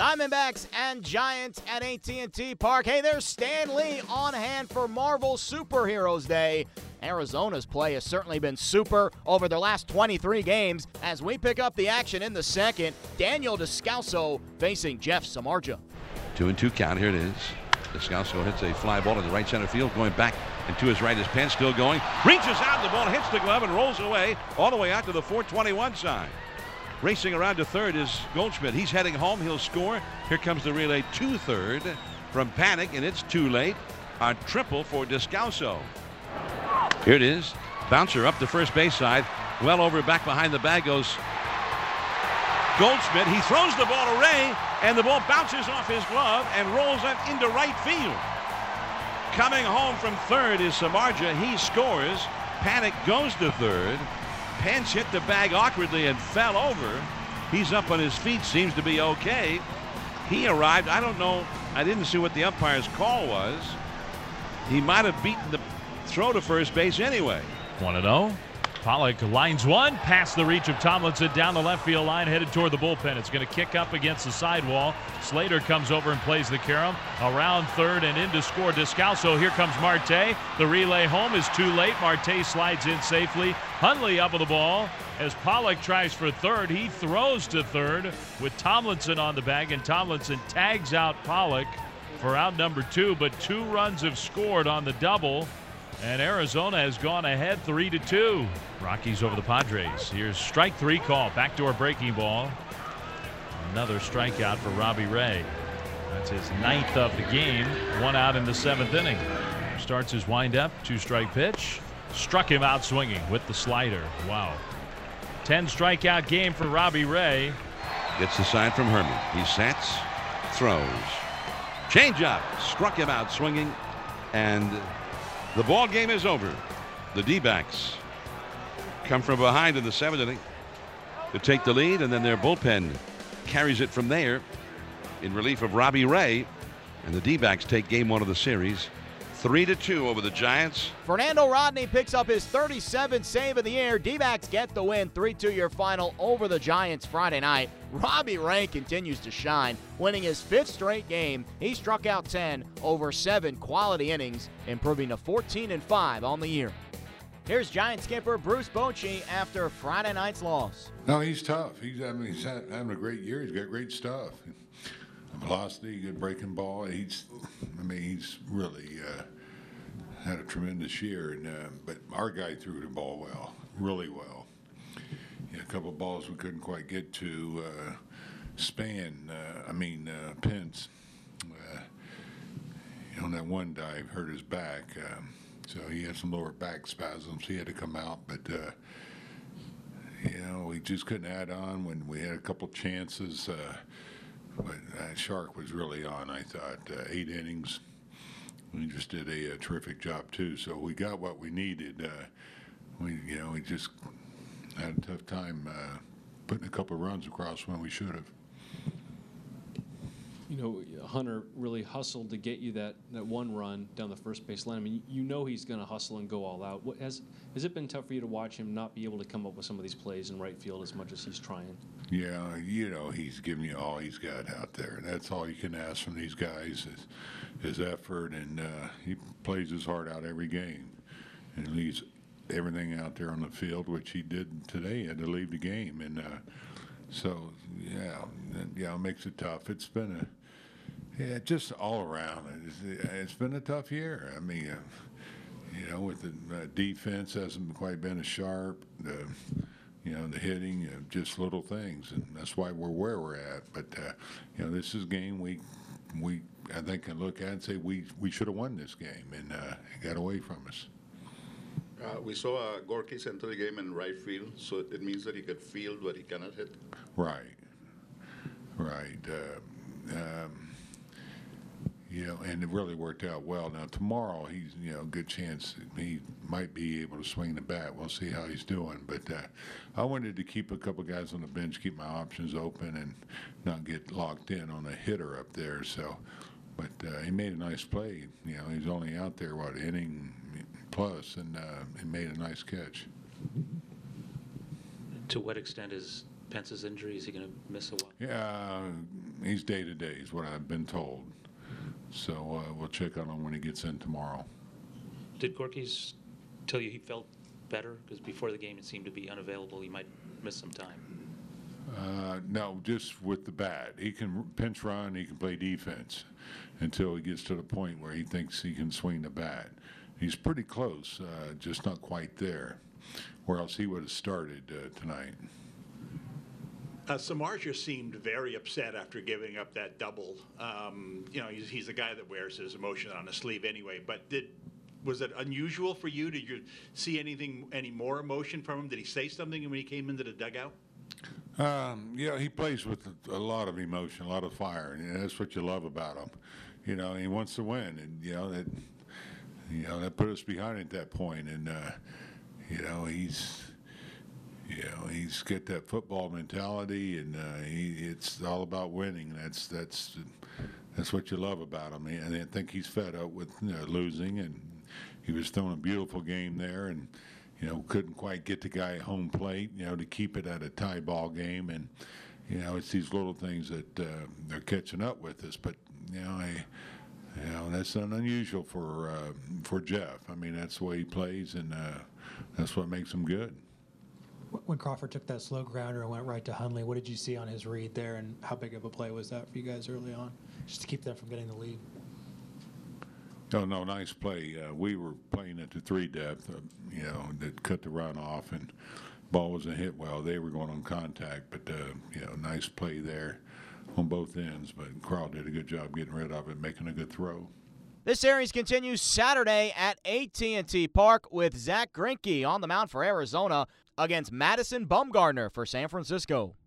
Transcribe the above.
Diamondbacks and Giants at AT&T Park. Hey, there's Stan Lee on hand for Marvel Superheroes Day. Arizona's play has certainly been super over their last 23 games. As we pick up the action in the second, Daniel Descalso facing Jeff Samardzija. 2-2 count. Here it is. Descalso hits a fly ball to the right center field. Going back and to his right is Pence, still going. Reaches out, the ball hits the glove and rolls away all the way out to the 421 side. Racing around to third is Goldschmidt. He's heading home. He'll score. Here comes the relay to third from Panic, and it's too late. A triple for Descalso. Here it is. Bouncer up the first base side. Well over back behind the bag goes Goldschmidt. He throws the ball to Ray, and the ball bounces off his glove and rolls it into right field. Coming home from third is Samardzija. He scores. Panic goes to third. Pence hit the bag awkwardly and fell over. He's up on his feet, seems to be okay. He arrived. I don't know. I didn't see what the umpire's call was. He might have beaten the throw to first base anyway. 1-0. Pollock lines one past the reach of Tomlinson down the left field line, headed toward the bullpen. It's going to kick up against the sidewall. Slater comes over and plays the carom around third and in to score Descalso. Here comes Marte. The relay home is too late. Marte slides in safely. Hundley up with the ball as Pollock tries for third. He throws to third with Tomlinson on the bag, and Tomlinson tags out Pollock for out number 2, but 2 runs have scored on the double. And Arizona has gone ahead 3-2. Rockies over the Padres. Here's strike 3 call. Backdoor breaking ball. Another strikeout for Robbie Ray. That's his 9th of the game. 1 out in the 7th inning. Starts his windup. 2-strike pitch. Struck him out swinging with the slider. Wow. 10 strikeout game for Robbie Ray. Gets the sign from Herman. He sets, throws. Changeup. Struck him out swinging. And the ball game is over. The D-backs come from behind in the 7th inning to take the lead, and then their bullpen carries it from there in relief of Robbie Ray, and the D-backs take game 1 of the series 3-2 over the Giants. Fernando Rodney picks up his 37th save of the year. D-backs get the win. 3-2 your final over the Giants Friday night. Robbie Ray continues to shine, winning his 5th straight game. He struck out 10 over 7 quality innings, improving to 14-5 on the year. Here's Giant skipper Bruce Bochy after Friday night's loss. No, he's tough. He's having a great year. He's got great stuff. Velocity, good breaking ball. He's really had a tremendous year. But our guy threw the ball well, really well. A couple of balls we couldn't quite get to. Pence. On that one dive, hurt his back. So he had some lower back spasms. He had to come out, but we just couldn't add on when we had a couple chances. But Shark was really on. I thought 8 innings. We just did a terrific job too. So we got what we needed. We just had a tough time putting a couple of runs across when we should have. Hunter really hustled to get you that 1 run down the first base line. I mean, he's going to hustle and go all out. Has it been tough for you to watch him not be able to come up with some of these plays in right field as much as he's trying? Yeah, he's giving you all he's got out there. That's all you can ask from these guys is effort, and he plays his heart out every game and leaves everything out there on the field, which he did today. He had to leave the game, and it makes it tough. It's been just all around. It's been a tough year. I mean, with the defense hasn't quite been as sharp. The hitting, just little things, and that's why we're where we're at. But this is a game we I think can look at and say we should have won this game, and it got away from us. We saw Gorkis enter the game in right field, so it means that he could field what he cannot hit. Right. And it really worked out well. Now tomorrow, he's good chance he might be able to swing the bat. We'll see how he's doing. But I wanted to keep a couple guys on the bench, keep my options open, and not get locked in on a hitter up there. So, but he made a nice play. He's only out there inning plus, and he made a nice catch. To what extent is Pence's injury? Is he going to miss a while? Yeah, He's day-to-day is what I've been told. So we'll check on him when he gets in tomorrow. Did Gorky's tell you he felt better? Because before the game it seemed to be unavailable. He might miss some time. No, just with the bat. He can pinch run, he can play defense until he gets to the point where he thinks he can swing the bat. He's pretty close, just not quite there, or else he would have started tonight. Samardzija seemed very upset after giving up that double. He's a guy that wears his emotion on his sleeve anyway, but was it unusual for you? Did you see any more emotion from him? Did he say something when he came into the dugout? He plays with a lot of emotion, a lot of fire, and that's what you love about him. He wants to win, and that put us behind at that point, and he's got that football mentality, and it's all about winning. That's what you love about him. And I think he's fed up with losing, and he was throwing a beautiful game there, and couldn't quite get the guy at home plate, to keep it at a tie ball game. And, it's these little things that they're catching up with us. But, that's not unusual for Jeff. I mean, that's the way he plays, and that's what makes him good. When Crawford took that slow grounder and went right to Hundley, what did you see on his read there, and how big of a play was that for you guys early on, just to keep them from getting the lead? Oh, no, nice play. We were playing at the 3 depth, that cut the run off, and ball wasn't hit well. They were going on contact, but, nice play there on both ends. But Carl did a good job getting rid of it, making a good throw. This series continues Saturday at AT&T Park with Zach Greinke on the mound for Arizona against Madison Bumgarner for San Francisco.